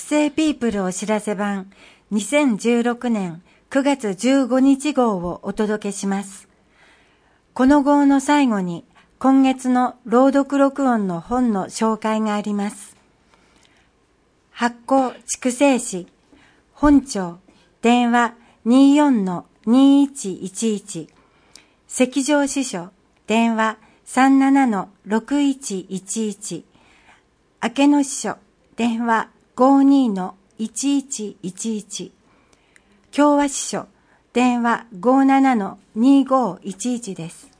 成ピープルお知らせ版2016年9月15日号をお届けします。この号の最後に今月の朗読録音の本の紹介があります。発行筑西市本庁電話 24-2111 赤条支所電話 37-6111 明野支所電話 52-1111 共和支所電話 57-2511 です。